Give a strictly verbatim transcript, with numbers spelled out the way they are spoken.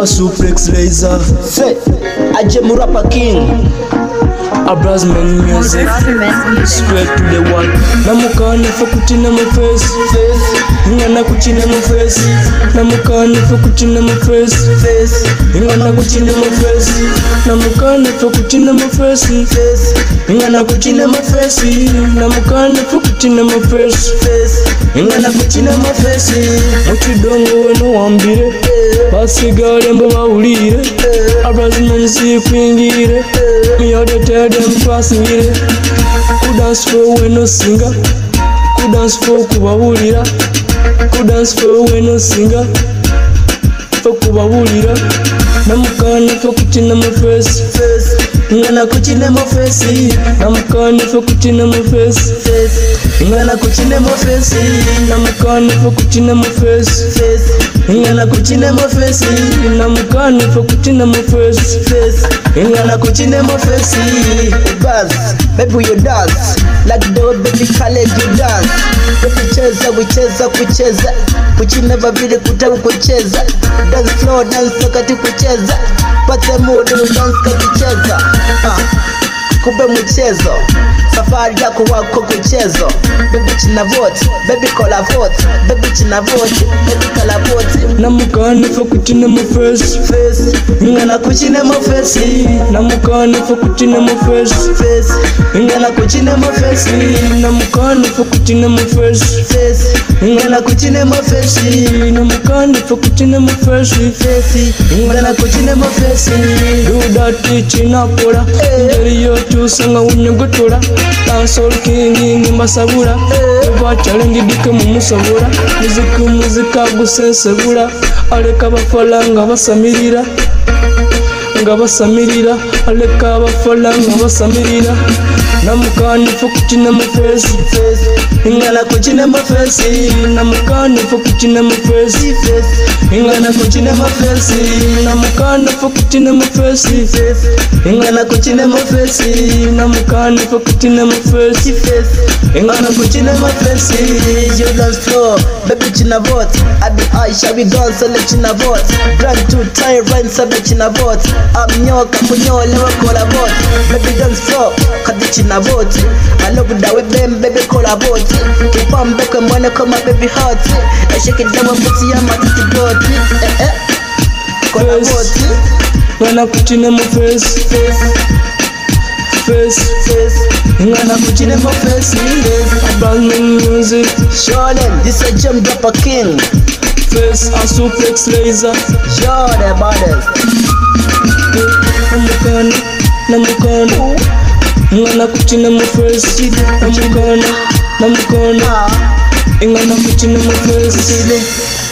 a suplex laser. Say, aje mu rapper king. A brass man music. Straight to the one. Namukane for kuchina my face. Ingana kuchina my face. Namukane for kuchina my face. Ingana kuchina my face. Namukane for kuchina my face. Ingana kuchina my face. Namukane for kuchina my face. Ingana kuchina my face. Muchidongo weno wambire. Basigale mbo bawulire. A brass man si kwingire. Me out the tell them crossing it. Who dance for when no singer? Who dance for kubawulira? Who dance for when no singer? For kubawulira. Namukane for kuchina my face. Ingana kuchina my face. Namukane for kuchina my face. Ingana kuchina my face. Namukane for kuchina my face. Ingana kuchina my face. Namukane for kuchina my face. Ingana kuchina my face. Buzz, baby you dance. Like the baby Khaled you dance. Baby cheza, we cheza, kucheza. Kuchina vile kutabu kucheza. Dance floor, dance kati kucheza. Pate mood, dance kati kucheza. Ah, kube mchezo. Safari yako wako kuchezo. Baby china vote, baby kola vote. Baby china vote, baby kola vote. Namukane for kuchina my face. Face, ingana kuchina my face. Namukane for kuchina my face. Face, ingana kuchina my face. Namukane for kuchina my face. Face, ingana kuchina my face. Namukane for kuchina my face. Face, ingana kuchina my face. Do that teaching akola. Ngeri yo tusanga unyogotola. Dancehall king ngimbasabula. Eva challenge dike mumusobora. Muzika muzika gusensebula. Aleka bafala nga basamirira. Nga basamirira. Aleka bafala nga basamirira. Namukane for kuchina my face. Ingana kuchina my face. Namukane for kuchina my face. Ingana kuchina my face. Namukane for kuchina my face. Ingana kuchina my face. Namukane for kuchina my face. Ingana kuchina my face. You dance floor, baby china vote. I be Aisha, we dance and china vote. Grand to tie rhyme, sabe china vote. I'm nyoka kunyola wakola vote. Baby dance floor, kadi china vote. I love that we bam, baby kola vote. Keep on back and wanna come up, baby hot. I shake it down, put your mouth to boat. Eh eh. Kola vote. Ngana kuchina my face. Face, face. Ngana kuchina my face. Brand new music. Show them, this a jam rapper king. Face a suplex laser. Show them brothers. Namukane, namukane. Ngana kuchina my face. Namukane, namukane. Ingana kuchina my face.